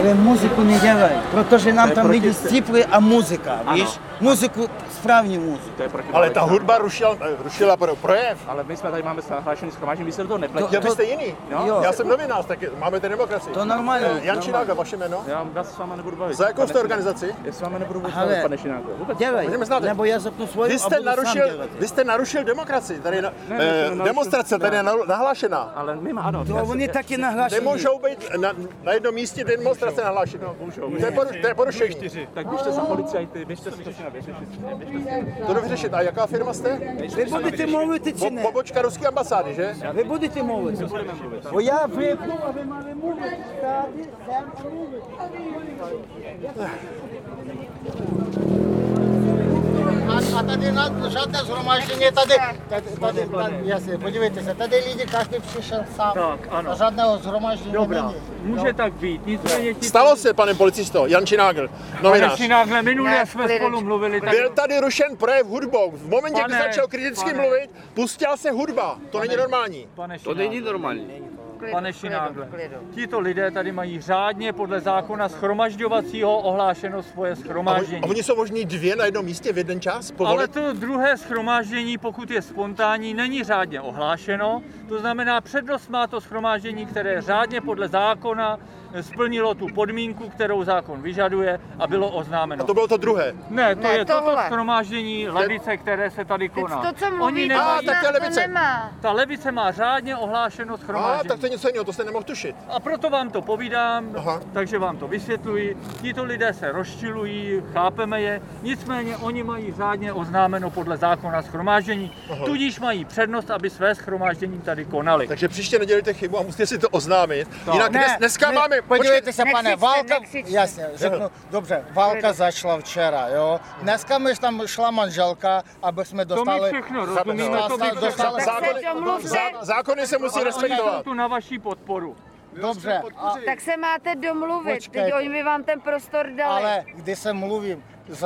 Ale muziku nedělej, protože nám tam lidi stípli a muzika, víš? Muziku, správní muziku. Ale ta hudba rušila projev. Ale my jsme tady máme nahlášený shromáždění, vy se do toho nepletí. Já byste jiný. Jo. Já jsem novinář, tak máme tady demokracii. To normálně. Jan Činága, vaše jméno? Já se s váma nebudu bavit. Za jakou jste organizaci? Já s váma nebudu bavit, Ale pane Šináko. dělej, Můžeme znát. nebo já zapnu svoji a budu sám dělat. Vy jste narušil demokracii. Tady narušil. demonstrace tady je nahlášená. Ale my ano. To on je taky nahlášený. Nemůžou být na jednom místě demonstrace nahlášená. To je porušení. Tak běžte za policajty, běžte si to všechno vyřešit. To jde vyřešit. A jaká firma jste? Vy budete mluvit, či ne? Pobočka ruské ambasády, že? Vy budete mluvit. Bo já vypnu a vy máme mluvit. Tady jsem a mluvit. A tady žádné shromáždění, tady, jasně, podívejte se, tady lidi, každý přišel sám. Tak, ano. A žádného shromáždění není. Může tak být, nicméně Stalo se, pane policisto, Jan Činágl, Pane novinář. Šinágle, minule jsme spolu mluvili. Byl tady rušen projev hudbou. V momentě, kdy začal kriticky mluvit, pustila se hudba. To není normální. To není normální. Pane Šinágle, tito lidé tady mají řádně podle zákona shromažďovacího ohlášeno svoje shromáždění. A oni jsou možný dvě na jednom místě v jeden čas? Ale to druhé shromáždění, pokud je spontánní, není řádně ohlášeno. To znamená, přednost má to shromáždění, které řádně podle zákona splnilo tu podmínku, kterou zákon vyžaduje a bylo oznámeno. A to bylo to druhé? Ne, to je toto shromáždění levice, které se tady koná. To, co mluví, tak to je levice. nemá. Ta levice má řádně ohlášeno shromáždění. Tak to je něco jiného, to jste nemohl tušit. A proto vám to povídám, Aha. takže vám to vysvětluji. Tito lidé se rozčilují, chápeme je, nicméně oni mají řádně oznámeno podle zákona shromáždění, tudíž mají přednost, aby své shromáždění tady konali. Takže příště nedělejte chybu a musíte si to oznámit. Jinak dneska máme... Podívejte se, pane, Nekřičte, válka, nekřičte. jasně, řeknu, dobře, válka začala včera, jo. Dneska mi tam šla manželka, aby jsme To my dostali... všechno rozumíme, to my dostali- Zákony se musí Oni respektovat. jsou tu na vaši podporu. Dobře, Tak se máte domluvit, Počkej. teď oni by vám ten prostor dali. ale když se mluvím,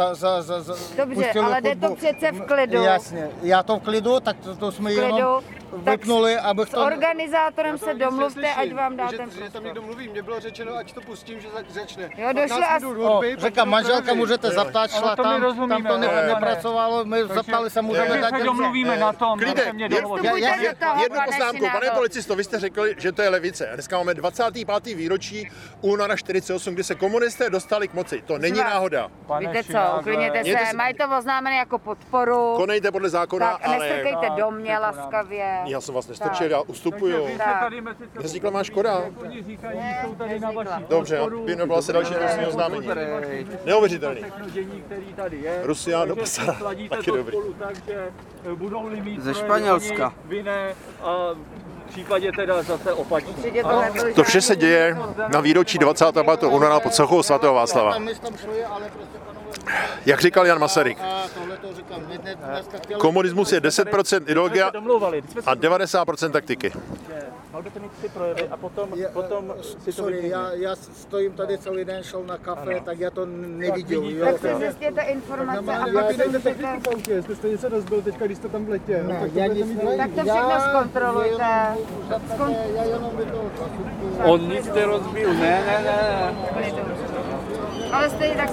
Dobře, pustili ale jde to hudbu. přece v klidu. Jasně, já to v klidu, tak to jsme jenom vypnuli, abych S to... organizátorem se domluvte, ať vám dá ten Že tam prostor. někdo mluví, mně bylo řečeno, ať to pustím, že začne. Jo, došli a... Říkám, manželka můžete zaptat, šla Ale to my tam, rozumíme, tam to ale- nepracovalo, my zaptali se, můžeme Takže dát se něco. domluvíme na tom, Klidně, že mě dohodli. Vstupujte do toho, Jednu pane poznámku, pane Šinágo. policisto, vy jste řekli, že to je levice. A dneska máme 25. výročí února 48, kdy se komunisté dostali k moci. To není náhoda. Víte co, uklidněte se, mají to oznámené jako podporu. Konejte podle zákona, Tak ale... nestrkejte do mě laskavě. Já jsem vás nestrčil, já ustupuju. Nevznikla má škoda. Oni říkají, že jsou tady na vaší Dobře, podporu. věnovala se další trestní oznámení. Neuvěřitelný. Všechno dění, který tady je. Rusia do Takže Basara. sladíte Taky to dobrý. spolu tak, že budou-li mít Ze projevy Španělska. oni, vy ne, a v případě teda zase opačně. Určitě to nebylo To vše se děje na výročí 25. února pod sochou svatého Václava. My jsme šli, ale prostě panovi... Jak říkal Jan Masaryk, A tohle to říkám, my dneska chtěli... komunismus je 10% ideologie Domlouvali. a 90% taktiky. Mal byste mít 3 projevy a potom si to Sorry, vyměnit. já stojím tady celý den, šel na kafe, tak já to neviděl. Jo. Tak si zjistěte informace a pak si můžete... Jestli jste něco rozbil teďka, když jste tam v letě. Ne, já nic Tak to všechno zkontrolujte. Já jenom by to... On nic nerozbil, ne. Ale stejně tak